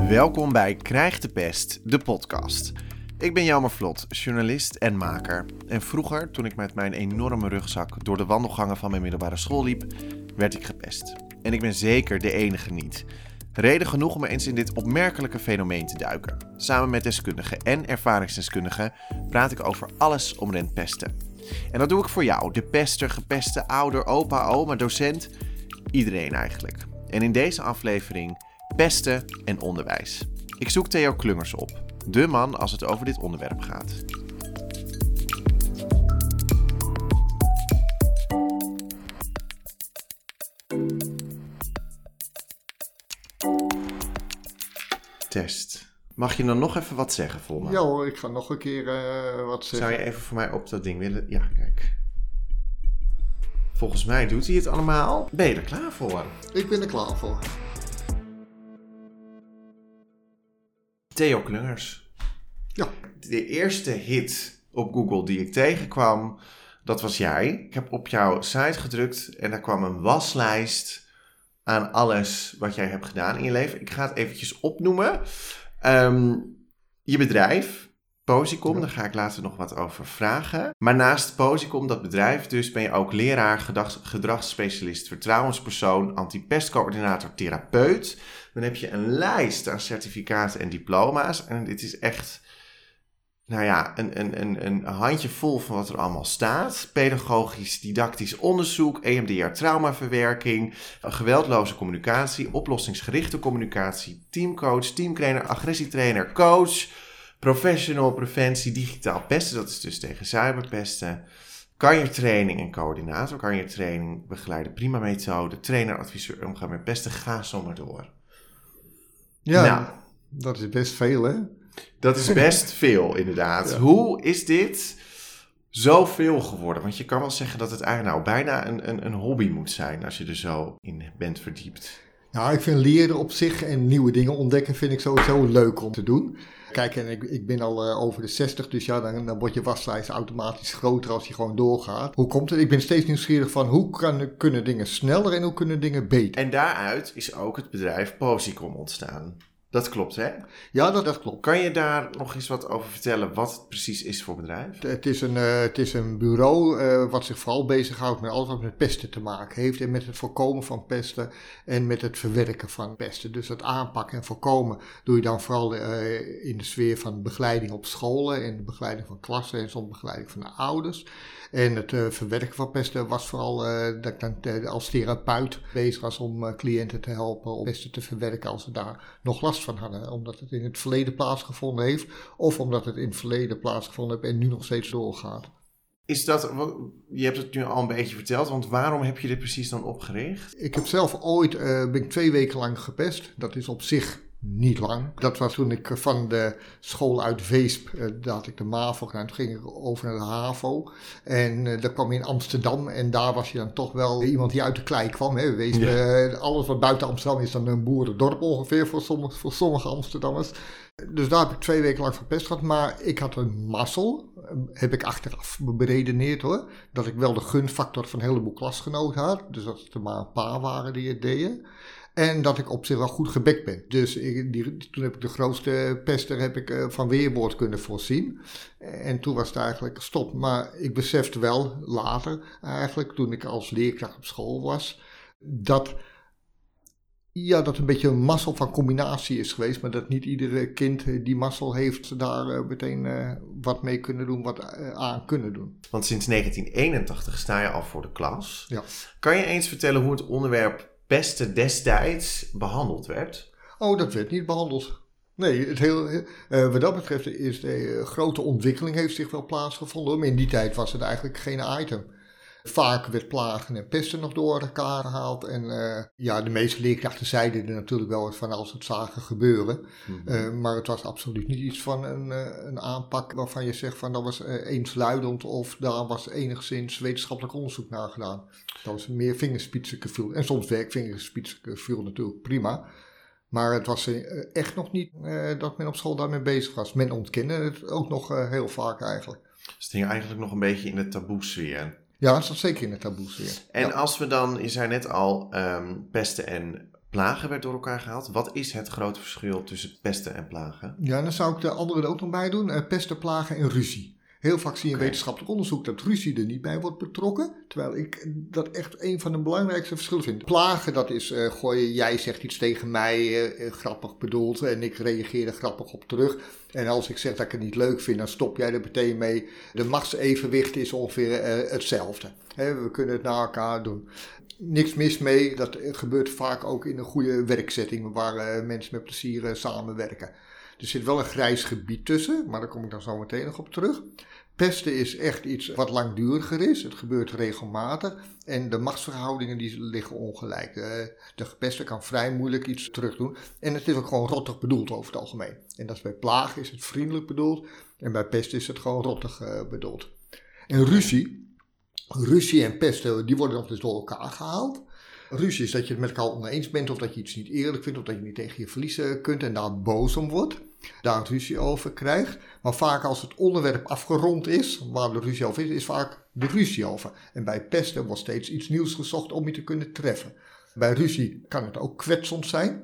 Welkom bij Krijg de Pest, de podcast. Ik ben Jelmer Vlot, journalist en maker. En vroeger, toen ik met mijn enorme rugzak door de wandelgangen van mijn middelbare school liep, werd ik gepest. En ik ben zeker de enige niet. Reden genoeg om eens in dit opmerkelijke fenomeen te duiken. Samen met deskundigen en ervaringsdeskundigen praat ik over alles omtrent pesten. En dat doe ik voor jou, de pester, gepeste, ouder, opa, oma, docent, iedereen eigenlijk. En in deze aflevering pesten en onderwijs. Ik zoek Theo Klungers op, de man als het over dit onderwerp gaat. Test. Mag je dan nog even wat zeggen voor me? Ja hoor, ik ga nog een keer wat zeggen. Zou je even voor mij op dat ding willen? Ja, kijk. Volgens mij doet hij het allemaal. Ben je er klaar voor? Ik ben er klaar voor. Theo Klungers. Ja. De eerste hit op Google die ik tegenkwam, dat was jij. Ik heb op jouw site gedrukt en daar kwam een waslijst aan alles wat jij hebt gedaan in je leven. Ik ga het eventjes opnoemen. Je bedrijf, Posicom, ja. Daar ga ik later nog wat over vragen. Maar naast Posicom, dat bedrijf dus, ben je ook leraar, gedragsspecialist, vertrouwenspersoon, antipestcoördinator, therapeut. Dan heb je een lijst aan certificaten en diploma's. En dit is echt, een handjevol van wat er allemaal staat. Pedagogisch, didactisch onderzoek, EMDR traumaverwerking, geweldloze communicatie, oplossingsgerichte communicatie, teamcoach, teamtrainer, agressietrainer, coach, professional preventie, digitaal pesten, dat is dus tegen cyberpesten, carrière-training en coördinator, carrière-training, begeleide prima methode, trainer, adviseur, omgaan met pesten, ga zo maar door. Ja, dat is best veel hè? Dat is best veel, inderdaad. Ja. Hoe is dit zoveel geworden? Want je kan wel zeggen dat het eigenlijk bijna een hobby moet zijn als je er zo in bent verdiept. Ja, ik vind leren op zich en nieuwe dingen ontdekken vind ik sowieso leuk om te doen. Kijk, en ik ben al over de 60, dus ja, dan wordt je waslijst automatisch groter als je gewoon doorgaat. Hoe komt het? Ik ben steeds nieuwsgierig van hoe kunnen dingen sneller en hoe kunnen dingen beter? En daaruit is ook het bedrijf Posicom ontstaan. Dat klopt, hè? Ja, dat klopt. Kan je daar nog eens wat over vertellen wat het precies is voor bedrijf? Het is een bureau wat zich vooral bezighoudt met alles wat met pesten te maken heeft. En met het voorkomen van pesten en met het verwerken van pesten. Dus het aanpakken en voorkomen doe je dan vooral in de sfeer van begeleiding op scholen. En de begeleiding van klassen en soms begeleiding van de ouders. En het verwerken van pesten was vooral dat ik dan als therapeut bezig was om cliënten te helpen om pesten te verwerken als ze daar nog last van hadden. Omdat het in het verleden plaatsgevonden heeft of omdat het in het verleden plaatsgevonden heeft en nu nog steeds doorgaat. Is dat, je hebt het nu al een beetje verteld, want waarom heb je dit precies dan opgericht? Ik heb zelf ooit, ben ik 2 weken lang gepest. Dat is op zich niet lang. Dat was toen ik van de school uit Weesp, daar had ik de MAVO gedaan. Toen ging ik over naar de HAVO. En daar kwam je in Amsterdam. En daar was je dan toch wel iemand die uit de klei kwam. Hè. Weesp, alles wat buiten Amsterdam is dan een boerendorp ongeveer voor sommige Amsterdammers. Dus daar heb ik 2 weken lang verpest gehad. Maar ik had een mazzel, heb ik achteraf beredeneerd hoor. Dat ik wel de gunfactor van een heleboel klasgenoten had. Dus dat het er maar een paar waren die het deden. En dat ik op zich wel goed gebekt ben. Dus toen heb ik de grootste pester van weerwoord kunnen voorzien. En toen was het eigenlijk gestopt. Maar ik besefte wel later eigenlijk, toen ik als leerkracht op school was, dat een beetje een mazzel van combinatie is geweest. Maar dat niet iedere kind die mazzel heeft daar meteen wat mee kunnen doen, wat aan kunnen doen. Want sinds 1981 sta je al voor de klas. Ja. Kan je eens vertellen hoe het onderwerp pesten destijds behandeld werd? Oh, dat werd niet behandeld. Nee, wat dat betreft is de grote ontwikkeling heeft zich wel plaatsgevonden. Maar in die tijd was het eigenlijk geen item. Vaak werd plagen en pesten nog door elkaar gehaald. En de meeste leerkrachten zeiden er natuurlijk wel eens van als het zagen gebeuren. Mm-hmm. Maar het was absoluut niet iets van een aanpak waarvan je zegt van dat was eensluidend of daar was enigszins wetenschappelijk onderzoek naar gedaan. Dat was meer vingerspitsengevoel. En soms werkvingerspitsengevoel natuurlijk prima. Maar het was echt nog niet dat men op school daarmee bezig was. Men ontkende het ook nog heel vaak eigenlijk. Dus het ging eigenlijk nog een beetje in de taboesfeer. Ja, dat is zeker in de taboesfeer. En als we dan, je zei net al, pesten en plagen werd door elkaar gehaald. Wat is het grote verschil tussen pesten en plagen? Ja, dan zou ik de andere er ook nog bij doen. Pesten, plagen en ruzie. Heel vaak zie je in wetenschappelijk onderzoek dat ruzie er niet bij wordt betrokken. Terwijl ik dat echt een van de belangrijkste verschillen vind. Plagen, dat is gooien, jij zegt iets tegen mij, grappig bedoeld. En ik reageer er grappig op terug. En als ik zeg dat ik het niet leuk vind, dan stop jij er meteen mee. De machtsevenwicht is ongeveer hetzelfde. We kunnen het naar elkaar doen. Niks mis mee, dat gebeurt vaak ook in een goede werkzetting waar mensen met plezier samenwerken. Er zit wel een grijs gebied tussen, maar daar kom ik dan zo meteen nog op terug. Pesten is echt iets wat langduriger is, het gebeurt regelmatig en de machtsverhoudingen die liggen ongelijk. De gepeste kan vrij moeilijk iets terugdoen en het is ook gewoon rottig bedoeld over het algemeen. En dat is bij plagen is het vriendelijk bedoeld en bij pesten is het gewoon rottig bedoeld. En ruzie en pesten, die worden nog dus door elkaar gehaald. Ruzie is dat je het met elkaar oneens bent of dat je iets niet eerlijk vindt of dat je niet tegen je verliezen kunt en daar boos om wordt. Daar ruzie over krijgt. Maar vaak als het onderwerp afgerond is, waar de ruzie over is vaak de ruzie over. En bij pesten wordt steeds iets nieuws gezocht om je te kunnen treffen. Bij ruzie kan het ook kwetsend zijn.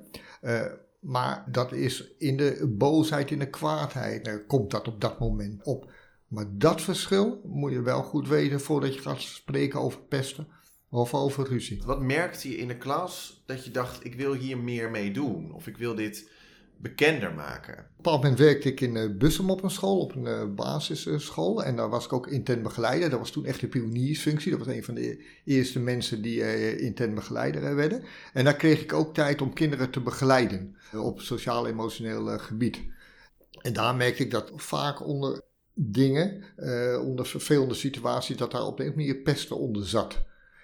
Maar dat is in de boosheid, in de kwaadheid, komt dat op dat moment op. Maar dat verschil moet je wel goed weten voordat je gaat spreken over pesten of over ruzie. Wat merkte je in de klas dat je dacht, ik wil hier meer mee doen? Of ik wil dit bekender maken? Op een bepaald moment werkte ik in Bussum op een school, op een basisschool. En daar was ik ook intern begeleider. Dat was toen echt de pioniersfunctie. Dat was een van de eerste mensen die intern begeleider werden. En daar kreeg ik ook tijd om kinderen te begeleiden op sociaal-emotioneel gebied. En daar merkte ik dat vaak onder dingen, onder vervelende situaties, dat daar op een manier pesten onder zat.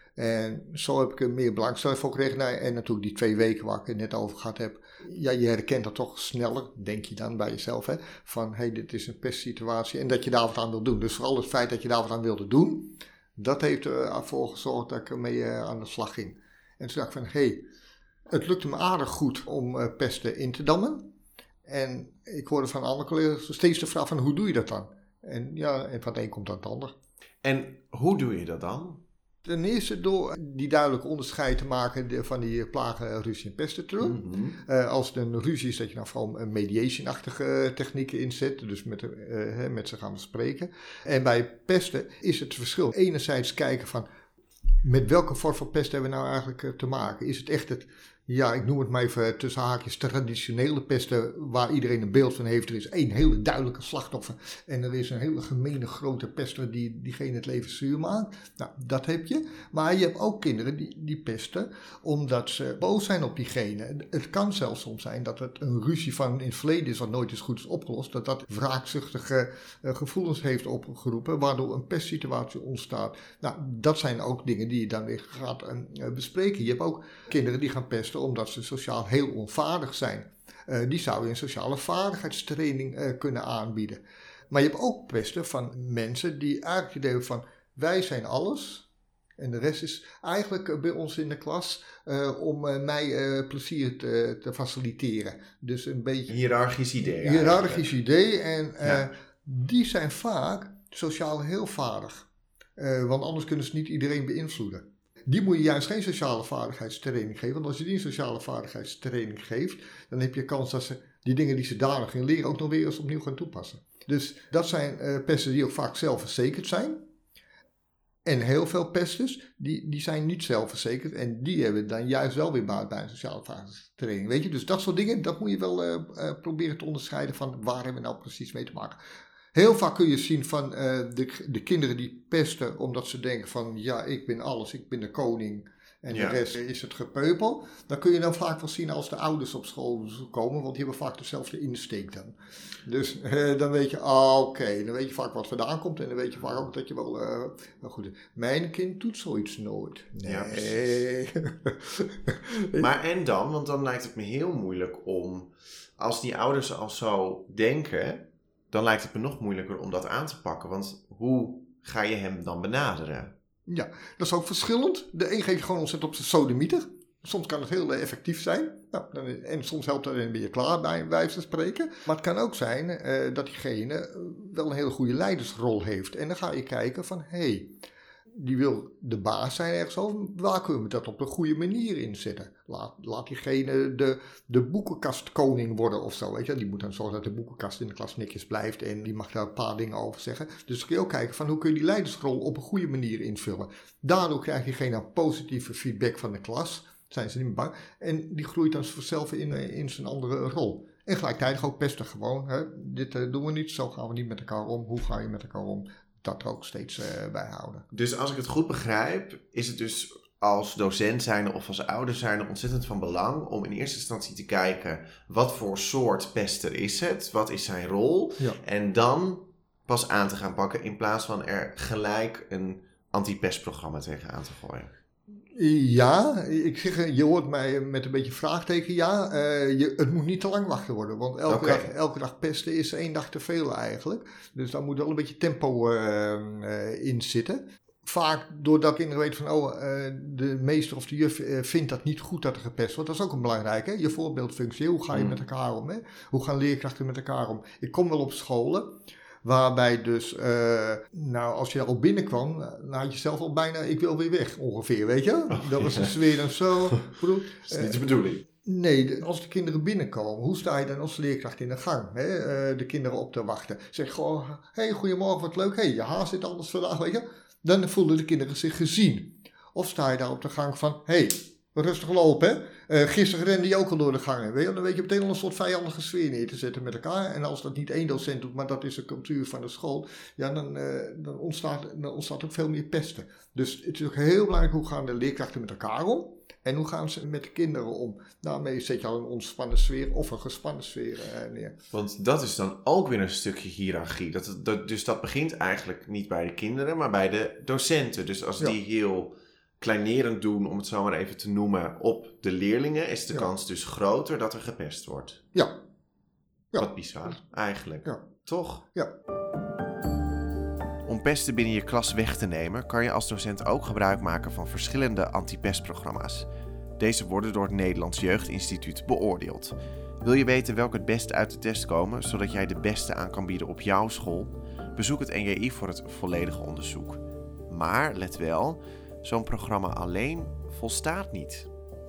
En zo heb ik er meer belangstelling voor gekregen. En natuurlijk die 2 weken waar ik het net over gehad heb. Ja, je herkent dat toch sneller, denk je dan bij jezelf. Hè? Van, dit is een pestsituatie. En dat je daar wat aan wil doen. Dus vooral het feit dat je daar wat aan wilde doen. Dat heeft ervoor gezorgd dat ik ermee aan de slag ging. En toen dacht ik van, het lukte me aardig goed om pesten in te dammen. En ik hoorde van andere collega's steeds de vraag van, hoe doe je dat dan? En van het een komt dan het ander. En hoe doe je dat dan? Ten eerste door die duidelijke onderscheid te maken van die plagen, ruzie en pesten te doen. Mm-hmm. Als het een ruzie is, dat je dan vooral mediation-achtige technieken inzet. Dus met ze gaan bespreken. En bij pesten is het verschil. Enerzijds kijken van, met welke vorm van pest hebben we nou eigenlijk te maken? Is het echt ik noem het maar even tussen haakjes, traditionele pesten waar iedereen een beeld van heeft. Er is één hele duidelijke slachtoffer en er is een hele gemene grote pester die diegene het leven zuur maakt. Nou, dat heb je. Maar je hebt ook kinderen die pesten omdat ze boos zijn op diegene. Het kan zelfs soms zijn dat het een ruzie van in het verleden is wat nooit eens goed is opgelost. Dat wraakzuchtige gevoelens heeft opgeroepen waardoor een pestsituatie ontstaat. Nou, dat zijn ook dingen die je dan weer gaat bespreken. Je hebt ook kinderen die gaan pesten omdat ze sociaal heel onvaardig zijn. Die zou je een sociale vaardigheidstraining kunnen aanbieden. Maar je hebt ook pesten van mensen die eigenlijk het idee hebben van, wij zijn alles. En de rest is eigenlijk bij ons in de klas om mij plezier te faciliteren. Dus een beetje hiërarchisch idee. Hiërarchisch idee. En die zijn vaak sociaal heel vaardig. Want anders kunnen ze niet iedereen beïnvloeden. Die moet je juist geen sociale vaardigheidstraining geven. Want als je die een sociale vaardigheidstraining geeft, dan heb je kans dat ze die dingen die ze daar nog in leren ook nog weer eens opnieuw gaan toepassen. Dus dat zijn pesten die ook vaak zelfverzekerd zijn. En heel veel pesters, die zijn niet zelfverzekerd. En die hebben dan juist wel weer baat bij een sociale vaardigheidstraining. Weet je, dus dat soort dingen, dat moet je wel proberen te onderscheiden van waar hebben we nou precies mee te maken. Heel vaak kun je zien van de kinderen die pesten omdat ze denken van, ik ben alles, ik ben de koning en de rest is het gepeupel. Dan kun je dan vaak wel zien als de ouders op school komen, want die hebben vaak dezelfde insteek dan. Dus dan weet je, dan weet je vaak wat vandaan komt en dan weet je vaak ook dat je wel goed is. Mijn kind doet zoiets nooit. Nee. Ja, maar en dan, want dan lijkt het me heel moeilijk om, als die ouders al zo denken, dan lijkt het me nog moeilijker om dat aan te pakken. Want hoe ga je hem dan benaderen? Ja, dat is ook verschillend. De een geeft je gewoon ontzettend op zijn sodemieter. Soms kan het heel effectief zijn. En soms helpt dat een beetje klaar bij wijze van spreken. Maar het kan ook zijn dat diegene wel een hele goede leidersrol heeft. En dan ga je kijken van, die wil de baas zijn ergens over. Waar kunnen we dat op een goede manier inzetten? Laat diegene de boekenkastkoning worden of zo. Weet je? Die moet dan zorgen dat de boekenkast in de klas netjes blijft. En die mag daar een paar dingen over zeggen. Dus dan kun je ook kijken van hoe kun je die leidersrol op een goede manier invullen. Daardoor krijgt diegene positieve feedback van de klas. Zijn ze niet meer bang. En die groeit dan vanzelf in zijn andere rol. En gelijktijdig ook pesten gewoon. Hè? Dit doen we niet, zo gaan we niet met elkaar om. Hoe ga je met elkaar om? Dat er ook steeds bij houden. Dus als ik het goed begrijp, is het dus als docent zijnde of als ouder zijnde ontzettend van belang om in eerste instantie te kijken wat voor soort pester is het? Wat is zijn rol? Ja. En dan pas aan te gaan pakken in plaats van er gelijk een anti-pestprogramma tegenaan te gooien. Ja, ik zeg, je hoort mij met een beetje vraagteken. Ja, het moet niet te lang wachten worden. Want elke dag pesten is 1 dag te veel eigenlijk. Dus daar moet wel een beetje tempo in zitten. Vaak doordat kinderen weten van, de meester of de juf vindt dat niet goed dat er gepest wordt. Dat is ook een belangrijke. Je voorbeeldfunctie. Hoe ga je met elkaar om? Hè? Hoe gaan leerkrachten met elkaar om? Ik kom wel op scholen. Waarbij dus, als je er al binnenkwam, dan had je zelf al bijna, ik wil weer weg ongeveer, weet je? Dat was de sfeer dan zo. Dat is niet de bedoeling. Nee, als de kinderen binnenkomen, hoe sta je dan als leerkracht in de gang? Hè? De kinderen op te wachten. Zeg gewoon, hey, goedemorgen, wat leuk. Hey, je haar zit anders vandaag, weet je? Dan voelen de kinderen zich gezien. Of sta je daar op de gang van, hey, rustig lopen, hè? Gisteren rende je ook al door de gangen. Weet je? Dan weet je meteen al een soort vijandige sfeer neer te zetten met elkaar. En als dat niet 1 docent doet, maar dat is de cultuur van de school. Ja, dan ontstaat ook veel meer pesten. Dus het is ook heel belangrijk hoe gaan de leerkrachten met elkaar om. En hoe gaan ze met de kinderen om. Daarmee zet je al een ontspannen sfeer of een gespannen sfeer neer. Want dat is dan ook weer een stukje hiërarchie. Dus dat begint eigenlijk niet bij de kinderen, maar bij de docenten. Dus als die heel kleinerend doen, om het zo maar even te noemen, op de leerlingen, is de kans dus groter dat er gepest wordt. Ja. Wat bizar, eigenlijk. Ja. Toch? Ja. Om pesten binnen je klas weg te nemen, kan je als docent ook gebruik maken van verschillende anti-pestprogramma's. Deze worden door het Nederlands Jeugdinstituut beoordeeld. Wil je weten welke het beste uit de test komen, zodat jij de beste aan kan bieden op jouw school? Bezoek het NJI voor het volledige onderzoek. Maar let wel, zo'n programma alleen volstaat niet.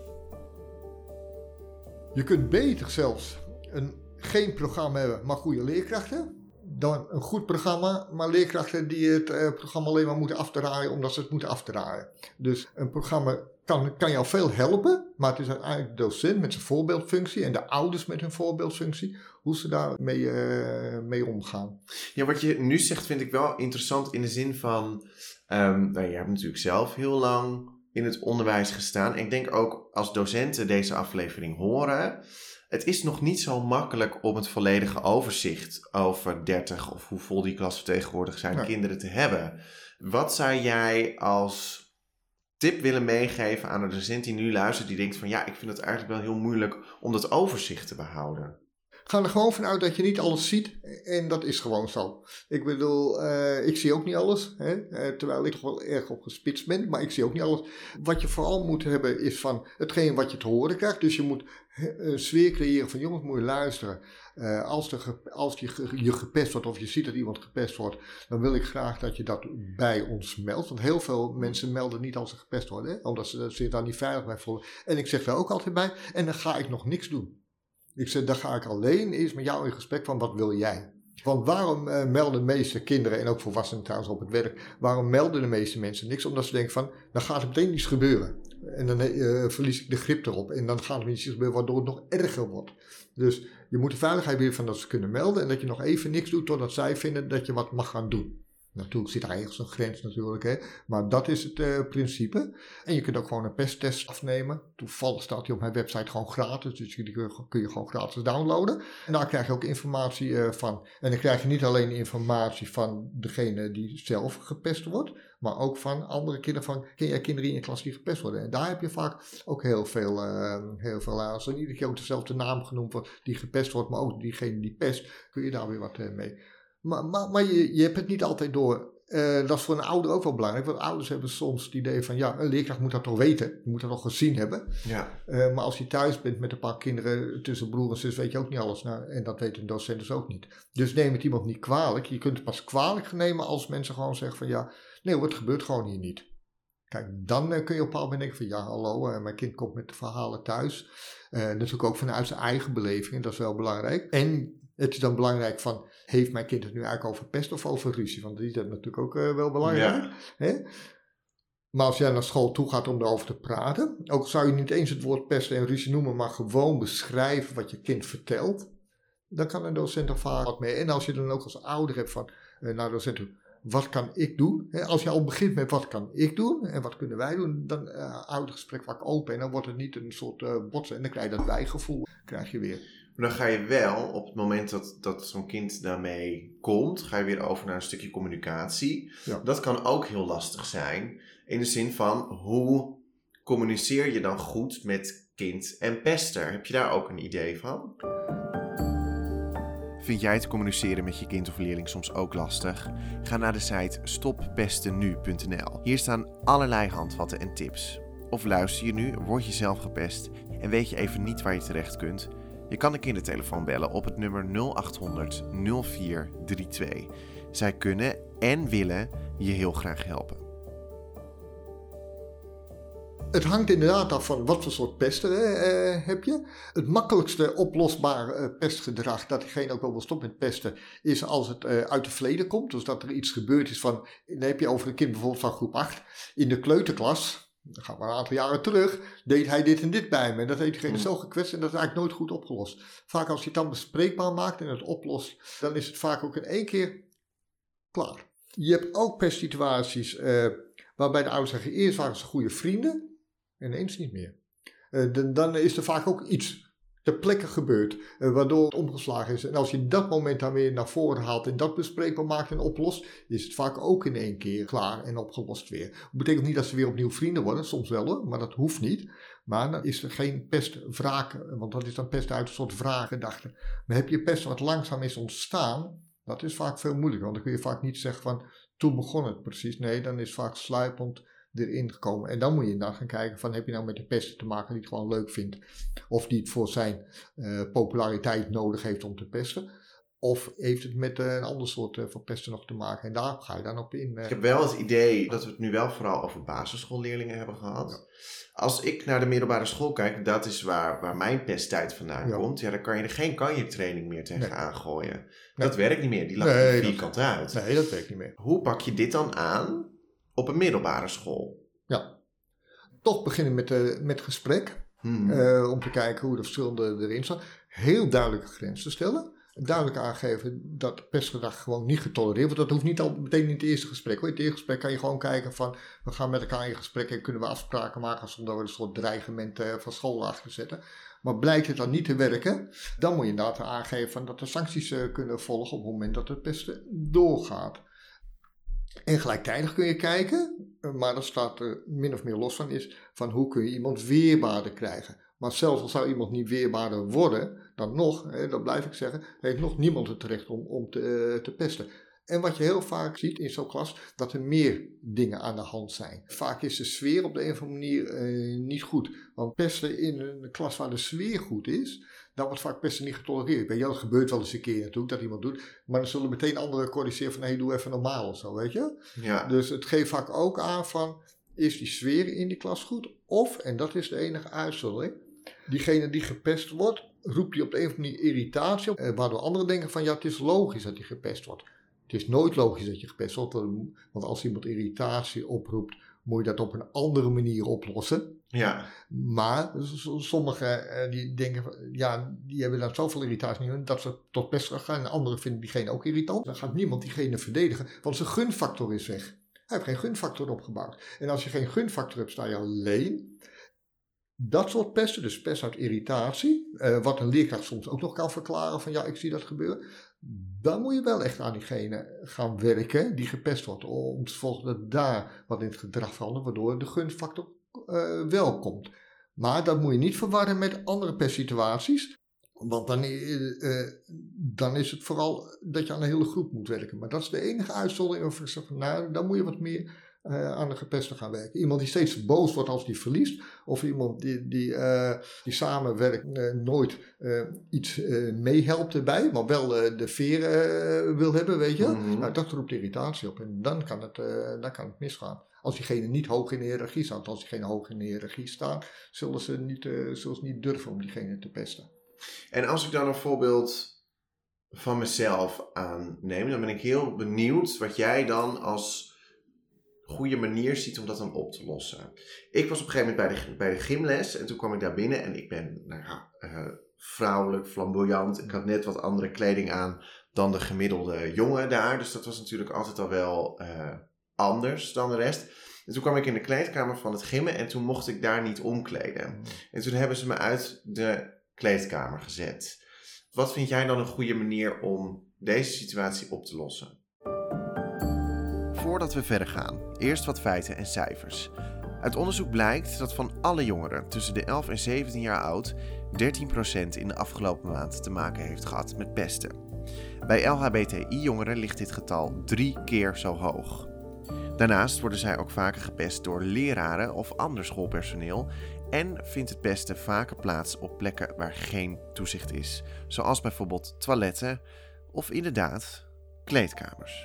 Je kunt beter zelfs geen programma hebben, maar goede leerkrachten. Dan een goed programma, maar leerkrachten die het programma alleen maar moeten afdraaien omdat ze het moeten afdraaien. Dus een programma kan jou veel helpen, maar het is uiteindelijk de docent met zijn voorbeeldfunctie en de ouders met hun voorbeeldfunctie, hoe ze daar mee omgaan. Ja, wat je nu zegt vind ik wel interessant in de zin van, je hebt natuurlijk zelf heel lang in het onderwijs gestaan. Ik denk ook als docenten deze aflevering horen, het is nog niet zo makkelijk om het volledige overzicht over 30 of hoe vol die klasvertegenwoordigers zijn kinderen te hebben. Wat zou jij als tip willen meegeven aan een docent die nu luistert, die denkt van ja, ik vind het eigenlijk wel heel moeilijk om dat overzicht te behouden? Ga er gewoon vanuit dat je niet alles ziet en dat is gewoon zo. Ik bedoel, ik zie ook niet alles, hè? Terwijl ik toch wel erg op gespitst ben, maar ik zie ook niet alles. Wat je vooral moet hebben is van hetgeen wat je te horen krijgt. Dus je moet een sfeer creëren van jongens, moet je luisteren. Als je gepest wordt of je ziet dat iemand gepest wordt, dan wil ik graag dat je dat bij ons meldt. Want heel veel mensen melden niet als ze gepest worden, hè? Omdat ze zich daar niet veilig bij voelen. En ik zeg daar ook altijd bij, en dan ga ik nog niks doen. Ik zeg, dan ga ik alleen eens met jou in gesprek van wat wil jij? Want waarom melden de meeste kinderen en ook volwassenen trouwens op het werk, waarom melden de meeste mensen niks? Omdat ze denken van, dan gaat er meteen iets gebeuren. En dan verlies ik de grip erop. En dan gaat er iets gebeuren waardoor het nog erger wordt. Dus je moet de veiligheid weer van dat ze kunnen melden en dat je nog even niks doet totdat zij vinden dat je wat mag gaan doen. Natuurlijk zit er ergens een grens natuurlijk, hè? Maar dat is het principe. En je kunt ook gewoon een pesttest afnemen. Toevallig staat die op mijn website gewoon gratis, dus die kun je gewoon gratis downloaden. En daar krijg je ook informatie van. En dan krijg je niet alleen informatie van degene die zelf gepest wordt, maar ook van andere kinderen. Ken jij kinderen in je klas die gepest worden? En daar heb je vaak ook heel veel aan. Als er iedere keer ook dezelfde naam genoemd wordt die gepest wordt, maar ook diegene die pest, kun je daar weer wat mee. Maar je hebt het niet altijd door. Dat is voor een ouder ook wel belangrijk. Want ouders hebben soms het idee van, een leerkracht moet dat toch weten. Die moet dat toch gezien hebben. Ja. Maar als je thuis bent met een paar kinderen tussen broer en zus, weet je ook niet alles. Nou, en dat weet een docent dus ook niet. Dus neem het iemand niet kwalijk. Je kunt het pas kwalijk nemen als mensen gewoon zeggen van, nee hoor, het gebeurt gewoon hier niet. Kijk, dan kun je op een bepaald moment denken van, hallo, mijn kind komt met de verhalen thuis. Natuurlijk ook vanuit zijn eigen beleving, dat is wel belangrijk. En het is dan belangrijk van, heeft mijn kind het nu eigenlijk over pest of over ruzie? Want die is natuurlijk ook wel belangrijk. Ja. Hè? Maar als jij naar school toe gaat om erover te praten, ook zou je niet eens het woord pest en ruzie noemen, maar gewoon beschrijven wat je kind vertelt, dan kan een docent er vaak wat mee. En als je dan ook als ouder hebt van, naar de docent toe, wat kan ik doen? Als je al begint met wat kan ik doen en wat kunnen wij doen, dan houdt het gesprek vaak open en dan wordt het niet een soort botsen en dan krijg je dat bijgevoel, krijg je weer. Maar dan ga je wel, op het moment dat zo'n kind daarmee komt, ga je weer over naar een stukje communicatie. Ja. Dat kan ook heel lastig zijn, in de zin van, hoe communiceer je dan goed met kind en pester? Heb je daar ook een idee van? Vind jij het communiceren met je kind of leerling soms ook lastig? Ga naar de site stoppestennu.nl. Hier staan allerlei handvatten en tips. Of luister je nu, word je zelf gepest en weet je even niet waar je terecht kunt? Je kan de kindertelefoon bellen op het nummer 0800 0432. Zij kunnen en willen je heel graag helpen. Het hangt inderdaad af van wat voor soort pesten heb je. Het makkelijkste oplosbare pestgedrag, dat diegene ook wel wil stoppen met pesten, is als het uit het verleden komt. Dus dat er iets gebeurd is van, dan heb je over een kind bijvoorbeeld van groep 8 in de kleuterklas. Dan gaan we een aantal jaren terug, deed hij dit en dit bij me. En dat heeft diegene zo gekwetst en dat is eigenlijk nooit goed opgelost. Vaak als je het dan bespreekbaar maakt en het oplost, dan is het vaak ook in één keer klaar. Je hebt ook pestsituaties waarbij de ouders zeggen, eerst waren ze goede vrienden en ineens niet meer. Dan is er vaak ook iets ter plekke gebeurd, waardoor het omgeslagen is. En als je dat moment dan weer naar voren haalt en dat bespreekbaar maakt en oplost, is het vaak ook in één keer klaar en opgelost weer. Dat betekent niet dat ze weer opnieuw vrienden worden, soms wel hoor, maar dat hoeft niet. Maar dan is er geen pest-wraak, want dat is dan pest uit een soort wraakgedachte. Maar heb je pest wat langzaam is ontstaan, dat is vaak veel moeilijker. Want dan kun je vaak niet zeggen van, toen begon het precies. Nee, dan is vaak sluipend erin gekomen. En dan moet je dan gaan kijken van, heb je nou met de pester te maken die het gewoon leuk vindt. Of die het voor zijn populariteit nodig heeft om te pesten. Of heeft het met een ander soort van pesten nog te maken. En daar ga je dan op in. Ik heb wel het idee dat we het nu wel vooral over basisschoolleerlingen hebben gehad. Ja. Als ik naar de middelbare school kijk, dat is waar mijn pesttijd vandaan komt. Ja, dan kan je er geen kanjetraining meer tegenaan gooien. Nee. Dat werkt niet meer. Die lag er vierkant uit. Nee, dat werkt niet meer. Hoe pak je dit dan aan op een middelbare school? Ja, toch beginnen met gesprek. Om te kijken hoe de verschillende erin staan. Heel duidelijke grenzen stellen. Duidelijk aangeven dat pestgedrag gewoon niet getolereerd wordt. Dat hoeft niet al meteen in het eerste gesprek. In het eerste gesprek kan je gewoon kijken van, we gaan met elkaar in gesprek en kunnen we afspraken maken zonder we een soort dreigement van school achter zetten. Maar blijkt het dan niet te werken, dan moet je inderdaad aangeven van dat er sancties kunnen volgen op het moment dat het pesten doorgaat. En gelijktijdig kun je kijken, maar dat staat er min of meer los van, is van hoe kun je iemand weerbaarder krijgen. Maar zelfs al zou iemand niet weerbaarder worden, dan nog, dat blijf ik zeggen, heeft nog niemand het recht om te pesten. En wat je heel vaak ziet in zo'n klas, dat er meer dingen aan de hand zijn. Vaak is de sfeer op de een of andere manier niet goed. Want pesten in een klas waar de sfeer goed is, dan wordt vaak pesten niet getolereerd. Weet je, dat gebeurt wel eens een keer natuurlijk, dat iemand doet. Maar dan zullen meteen anderen corrigeren van, hey, doe even normaal of zo, weet je. Ja. Dus het geeft vaak ook aan van, is die sfeer in die klas goed? Of, en dat is de enige uitzondering, diegene die gepest wordt, roept die op de een of andere manier irritatie op. Waardoor anderen denken van, ja, het is logisch dat hij gepest wordt. Het is nooit logisch dat je gepest wordt, want als iemand irritatie oproept, moet je dat op een andere manier oplossen. Ja. Maar sommigen die denken, ja, die hebben dan zoveel irritatie niet, dat ze tot pesten gaan. En anderen vinden diegene ook irritant. Dan gaat niemand diegene verdedigen, want zijn gunfactor is weg. Hij heeft geen gunfactor opgebouwd. En als je geen gunfactor hebt, sta je alleen. Dat soort pesten, dus pest uit irritatie, wat een leerkracht soms ook nog kan verklaren van, ja, ik zie dat gebeuren. Dan moet je wel echt aan diegene gaan werken die gepest wordt. Om te volgen dat daar wat in het gedrag verandert, waardoor de gunfactor wel komt. Maar dat moet je niet verwarren met andere pestsituaties. Want dan is het vooral dat je aan een hele groep moet werken. Maar dat is de enige uitzondering waarvan ik zeg van, nou, dan moet je wat meer aan de gepesten gaan werken. Iemand die steeds boos wordt als die verliest. Of iemand die samenwerkt nooit iets meehelpt erbij. Maar wel de veer wil hebben, weet je. Mm-hmm. Nou, dat roept irritatie op. En dan kan het misgaan. Als diegene niet hoog in de hiërarchie staat. Als diegene hoog in de hiërarchie staat, zullen ze niet durven om diegene te pesten. En als ik dan een voorbeeld van mezelf aanneem, dan ben ik heel benieuwd wat jij dan als goede manier ziet om dat dan op te lossen. Ik was op een gegeven moment bij de gymles en toen kwam ik daar binnen en ik ben vrouwelijk, flamboyant. Ik had net wat andere kleding aan dan de gemiddelde jongen daar, dus dat was natuurlijk altijd al wel anders dan de rest. En toen kwam ik in de kleedkamer van het gymmen en toen mocht ik daar niet omkleden. En toen hebben ze me uit de kleedkamer gezet. Wat vind jij dan een goede manier om deze situatie op te lossen? Voordat we verder gaan, eerst wat feiten en cijfers. Uit onderzoek blijkt dat van alle jongeren tussen de 11 en 17 jaar oud 13% in de afgelopen maand te maken heeft gehad met pesten. Bij LHBTI-jongeren ligt dit getal 3 keer zo hoog. Daarnaast worden zij ook vaker gepest door leraren of ander schoolpersoneel en vindt het pesten vaker plaats op plekken waar geen toezicht is, zoals bijvoorbeeld toiletten of inderdaad kleedkamers.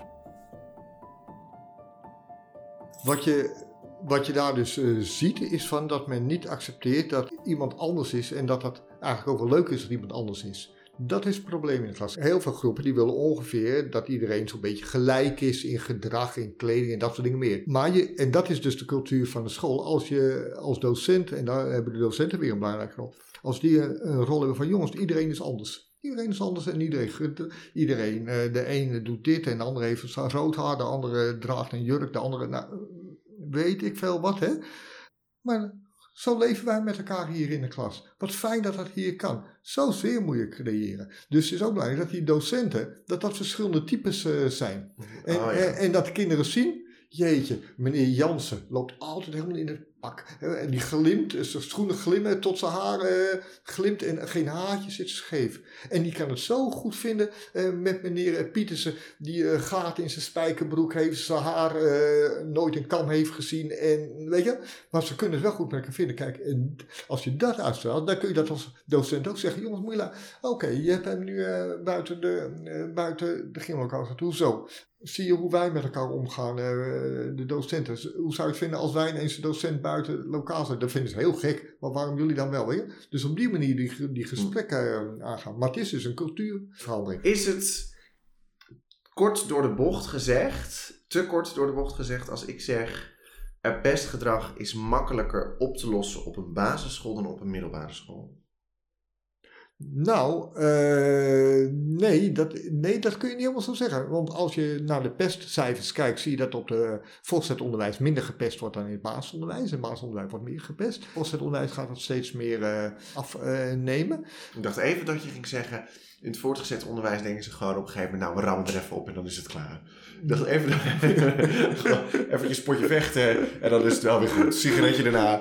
Wat je daar dus ziet is van dat men niet accepteert dat iemand anders is en dat dat eigenlijk ook wel leuk is dat iemand anders is. Dat is het probleem in de klas. Heel veel groepen die willen ongeveer dat iedereen zo'n beetje gelijk is in gedrag, in kleding en dat soort dingen meer. En dat is dus de cultuur van de school. Als je als docent, en daar hebben de docenten weer een belangrijke rol, als die een rol hebben van jongens, iedereen is anders. Iedereen is anders en iedereen de ene doet dit en de andere heeft rood haar, de andere draagt een jurk, de andere, weet ik veel wat, hè. Maar zo leven wij met elkaar hier in de klas. Wat fijn dat dat hier kan. Zo sfeer moet je creëren. Dus het is ook belangrijk dat die docenten, dat verschillende types zijn. En dat de kinderen zien, jeetje, meneer Jansen loopt altijd helemaal in het pak. En die glimt, zijn schoenen glimmen tot zijn haar glimt en geen haartje zit scheef. En die kan het zo goed vinden met meneer Pietersen, die gaten in zijn spijkerbroek heeft, zijn haar nooit een kam heeft gezien. En weet je, maar ze kunnen het wel goed met elkaar vinden. Kijk, en als je dat uitstraalt, dan kun je dat als docent ook zeggen. Jongens, moet je oké, je hebt hem nu buiten de gymlokaal gezet. Hoezo? Zie je hoe wij met elkaar omgaan, de docenten. Hoe zou je het vinden als wij ineens een docent buiten lokaal zijn? Dat vinden ze heel gek, maar waarom jullie dan wel? Weet je? Dus op die manier die gesprekken aangaan. Maar het is dus een cultuurverandering. Is het kort door de bocht gezegd, te kort door de bocht gezegd als ik zeg, pestgedrag is makkelijker op te lossen op een basisschool dan op een middelbare school? Nou, nee, dat kun je niet helemaal zo zeggen. Want als je naar de pestcijfers kijkt, zie je dat op het voortgezet onderwijs minder gepest wordt dan in het basisonderwijs. In het basisonderwijs wordt meer gepest. Het voortgezet onderwijs gaat dat steeds meer afnemen. Ik dacht even dat je ging zeggen, in het voortgezet onderwijs denken ze gewoon op een gegeven moment, we rammen er even op en dan is het klaar. Ik dacht even je spotje vechten en dan is het wel weer goed. Sigaretje daarna.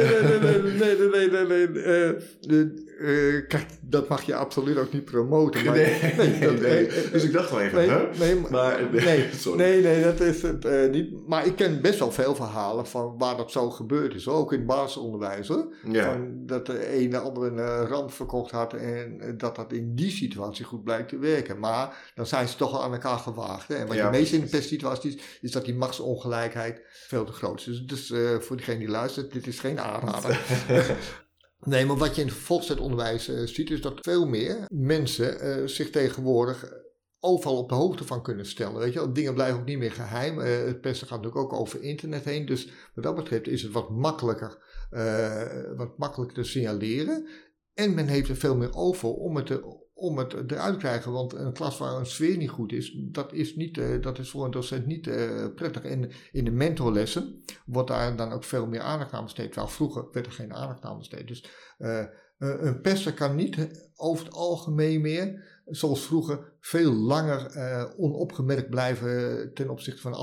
Nee. Kijk, dat mag je absoluut ook niet promoten. Maar, nee. Dus ik dacht wel even, sorry. Nee, dat is het niet. Maar ik ken best wel veel verhalen van waar dat zo gebeurd is. Ook in het basisonderwijs, hoor. Ja. Van dat de een de andere een rand verkocht had en dat in die situatie goed blijkt te werken. Maar dan zijn ze toch wel aan elkaar gewaagd. Hè? En wat je meest in de pestsituaties is dat die machtsongelijkheid veel te groot is. Dus voor diegene die luistert, dit is geen aanrader. Nee, maar wat je in het voortgezet onderwijs ziet, is dat veel meer mensen zich tegenwoordig overal op de hoogte van kunnen stellen. Weet je? Dingen blijven ook niet meer geheim. Het pesten gaat natuurlijk ook over internet heen. Dus wat dat betreft is het wat makkelijker te signaleren. En men heeft er veel meer over om het eruit te krijgen. Want een klas waar een sfeer niet goed is, dat is voor een docent niet prettig. En in de mentorlessen wordt daar dan ook veel meer aandacht aan besteed. Terwijl vroeger werd er geen aandacht aan besteed. Dus een pester kan niet over het algemeen meer, zoals vroeger, veel langer onopgemerkt blijven ten opzichte van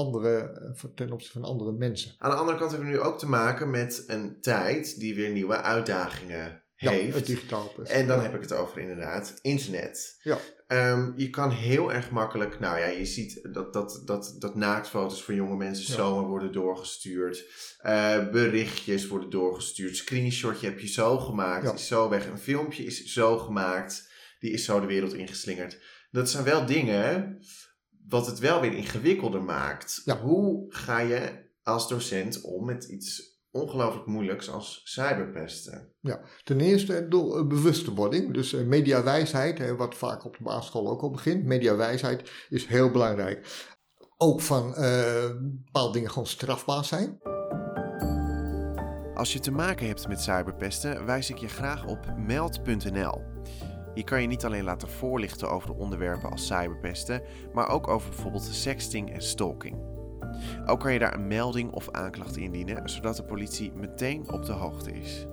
andere mensen. Aan de andere kant hebben we nu ook te maken met een tijd die weer nieuwe uitdagingen heeft. Het digitaal pesten. En dan heb ik het over inderdaad internet. Ja. Je kan heel erg makkelijk... Nou ja, je ziet dat naaktfoto's van jonge mensen zomaar worden doorgestuurd. Berichtjes worden doorgestuurd. Screenshotje heb je zo gemaakt. Is zo weg. Een filmpje is zo gemaakt. Die is zo de wereld ingeslingerd. Dat zijn wel dingen wat het wel weer ingewikkelder maakt. Ja. Hoe ga je als docent om met iets ongelooflijk moeilijks als cyberpesten? Ja, ten eerste door bewustwording. Dus mediawijsheid, wat vaak op de basisschool ook al begint. Mediawijsheid is heel belangrijk. Ook van bepaalde dingen gewoon strafbaar zijn. Als je te maken hebt met cyberpesten, wijs ik je graag op meld.nl. Hier kan je niet alleen laten voorlichten over de onderwerpen als cyberpesten, maar ook over bijvoorbeeld sexting en stalking. Ook kan je daar een melding of aanklacht indienen, zodat de politie meteen op de hoogte is.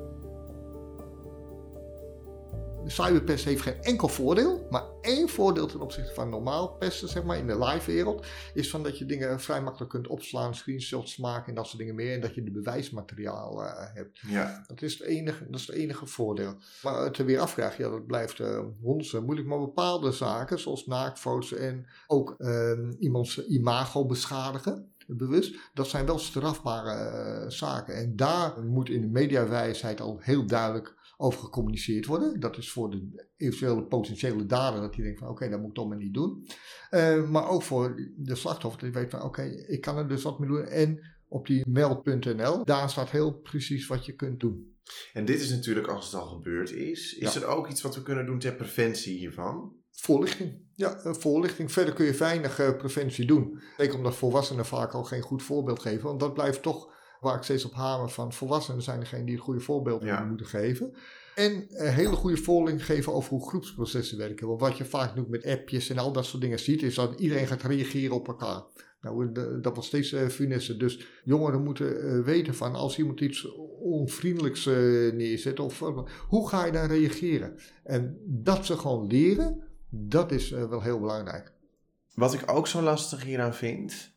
Cyberpest heeft geen enkel voordeel, maar één voordeel ten opzichte van normaal pesten, zeg maar, in de live wereld, is van dat je dingen vrij makkelijk kunt opslaan, screenshots maken en dat soort dingen meer, en dat je de bewijsmateriaal hebt. Ja. Dat is het enige voordeel. Maar het er weer afvragen, dat blijft honderd moeilijk, maar bepaalde zaken, zoals naaktfoto's en ook iemands imago beschadigen, bewust, dat zijn wel strafbare zaken. En daar moet in de mediawijsheid al heel duidelijk over gecommuniceerd worden. Dat is voor de eventuele potentiële dader, dat die denkt van oké, dat moet ik toch maar niet doen. Maar ook voor de slachtoffer, die weet van oké, ik kan er dus wat mee doen. En op die meld.nl, daar staat heel precies wat je kunt doen. En dit is natuurlijk als het al gebeurd is. Is er ook iets wat we kunnen doen ter preventie hiervan? Voorlichting. Ja, voorlichting. Verder kun je weinig preventie doen. Zeker omdat volwassenen vaak al geen goed voorbeeld geven. Want dat blijft toch waar ik steeds op hamer van volwassenen zijn degene die het goede voorbeeld moeten geven. En hele goede voorlichting geven over hoe groepsprocessen werken. Want wat je vaak doet met appjes en al dat soort dingen ziet, is dat iedereen gaat reageren op elkaar. Nou, dat wordt steeds funester. Dus jongeren moeten weten van als iemand iets onvriendelijks neerzet, hoe ga je dan reageren? En dat ze gewoon leren, dat is wel heel belangrijk. Wat ik ook zo lastig hieraan vind,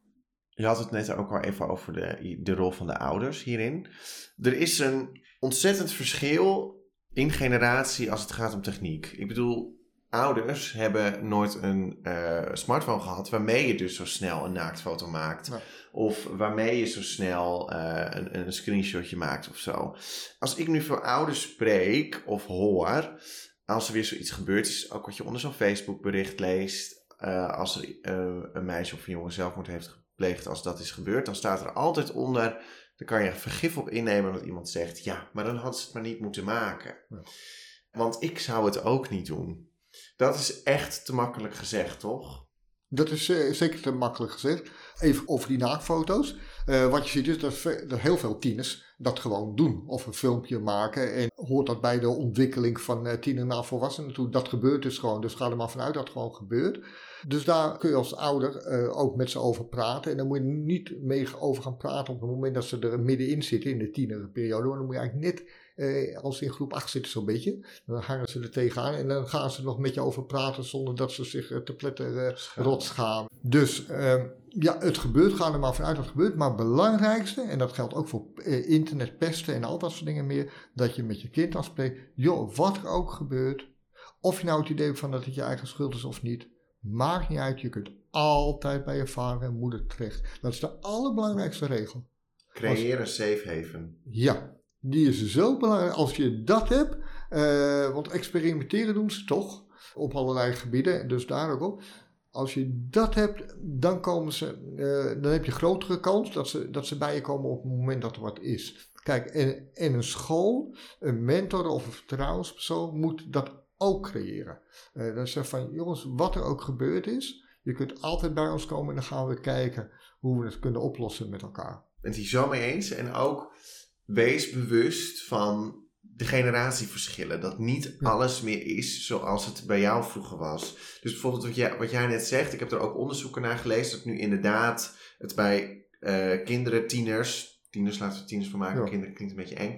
je had het net ook al even over de rol van de ouders hierin. Er is een ontzettend verschil in generatie als het gaat om techniek. Ik bedoel, ouders hebben nooit een smartphone gehad waarmee je dus zo snel een naaktfoto maakt. Ja. Of waarmee je zo snel een screenshotje maakt of zo. Als ik nu voor ouders spreek of hoor, als er weer zoiets gebeurt, is ook wat je onder zo'n Facebook bericht leest. Als er een meisje of een jongen zelfmoord heeft gepleegd, als dat is gebeurd, dan staat er altijd onder, dan kan je vergif op innemen dat iemand zegt, ja, maar dan had ze het maar niet moeten maken. Ja. Want ik zou het ook niet doen. Dat is echt te makkelijk gezegd, toch? Dat is zeker te makkelijk gezegd. Even over die naaktfoto's. Wat je ziet is dat heel veel tieners dat gewoon doen. Of een filmpje maken. En hoort dat bij de ontwikkeling van tiener naar volwassenen toe. Dat gebeurt dus gewoon. Dus ga er maar vanuit dat het gewoon gebeurt. Dus daar kun je als ouder ook met ze over praten. En dan moet je niet mee over gaan praten op het moment dat ze er middenin zitten in de tienerperiode. Want dan moet je eigenlijk net, als ze in groep 8 zitten zo'n beetje, dan hangen ze er tegenaan. En dan gaan ze nog met je over praten zonder dat ze zich te pletter rot schamen. Dus ja, het gebeurt, ga er maar vanuit dat het gebeurt. Maar het belangrijkste, en dat geldt ook voor internetpesten en al dat soort dingen meer, dat je met je kind afspreekt, joh, wat er ook gebeurt, of je nou het idee hebt van dat het je eigen schuld is of niet, maakt niet uit, je kunt altijd bij je vader en moeder terecht. Dat is de allerbelangrijkste regel. Creëer een safe haven. Ja, die is zo belangrijk. Als je dat hebt, want experimenteren doen ze toch op allerlei gebieden, dus daar ook op. Als je dat hebt, dan dan heb je grotere kans dat ze bij je komen op het moment dat er wat is. Kijk, en een school, een mentor of een vertrouwenspersoon moet dat ook creëren. Dan zeg van, jongens, wat er ook gebeurd is, je kunt altijd bij ons komen en dan gaan we kijken hoe we het kunnen oplossen met elkaar. Ben je het hier zo mee eens? En ook wees bewust van de generatieverschillen. Dat niet alles meer is zoals het bij jou vroeger was. Dus bijvoorbeeld wat jij net zegt, ik heb er ook onderzoeken naar gelezen, dat nu inderdaad het bij kinderen, tieners, laten we tieners van maken, kinderen klinkt een beetje eng,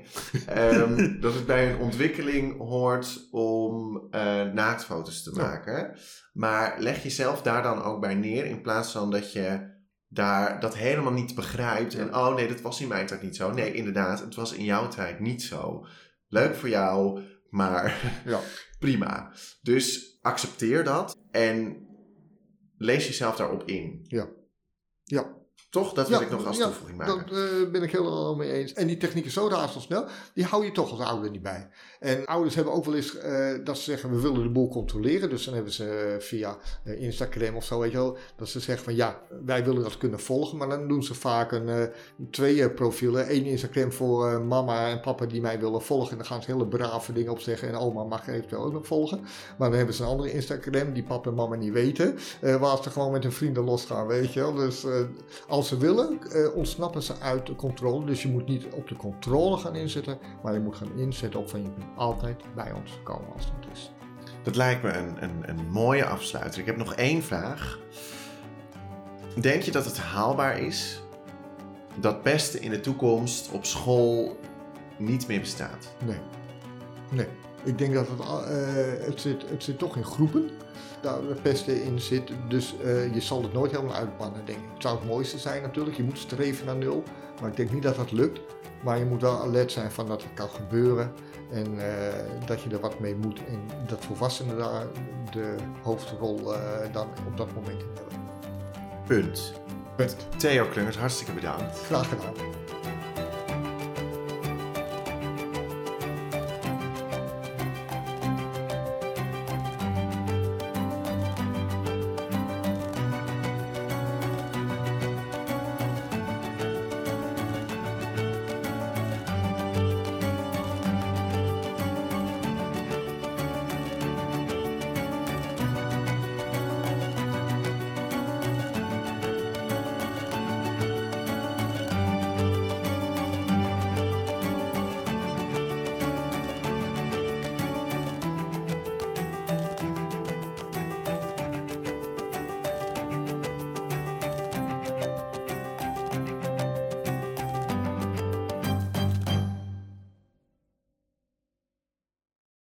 dat het bij hun ontwikkeling hoort om naaktfoto's te maken. Maar leg jezelf daar dan ook bij neer, in plaats van dat je daar dat helemaal niet begrijpt en oh nee, dat was in mijn tijd niet zo. Nee, inderdaad, het was in jouw tijd niet zo. Leuk voor jou, maar Ja. prima. Dus accepteer dat en lees jezelf daarop in. Ja. Toch? Dat wil ik nog als toevoeging maken. Dat ben ik helemaal mee eens. En die technieken zo razendsnel, die hou je toch als ouder niet bij. En ouders hebben ook wel eens dat ze zeggen, we willen de boel controleren. Dus dan hebben ze via Instagram of zo, weet je wel, dat ze zeggen van ja, wij willen dat kunnen volgen. Maar dan doen ze vaak twee profielen. Eén Instagram voor mama en papa die mij willen volgen. En dan gaan ze hele brave dingen op zeggen. En oma mag eventueel ook nog volgen. Maar dan hebben ze een andere Instagram die papa en mama niet weten. Waar ze gewoon met hun vrienden losgaan, weet je wel. Dus als ze willen, ontsnappen ze uit de controle. Dus je moet niet op de controle gaan inzetten, maar je moet gaan inzetten op van je kunt altijd bij ons komen als het is. Dat lijkt me een mooie afsluiter. Ik heb nog 1 vraag. Denk je dat het haalbaar is dat pesten in de toekomst op school niet meer bestaat? Nee. Ik denk dat het zit toch in groepen. Daar de pesten in zit, dus je zal het nooit helemaal uitbannen, denk ik. Het zou het mooiste zijn natuurlijk, je moet streven naar 0, maar ik denk niet dat dat lukt. Maar je moet wel alert zijn van dat het kan gebeuren en dat je er wat mee moet en dat volwassenen daar de hoofdrol dan op dat moment in hebben. Punt. Theo Klungers, hartstikke bedankt. Graag gedaan.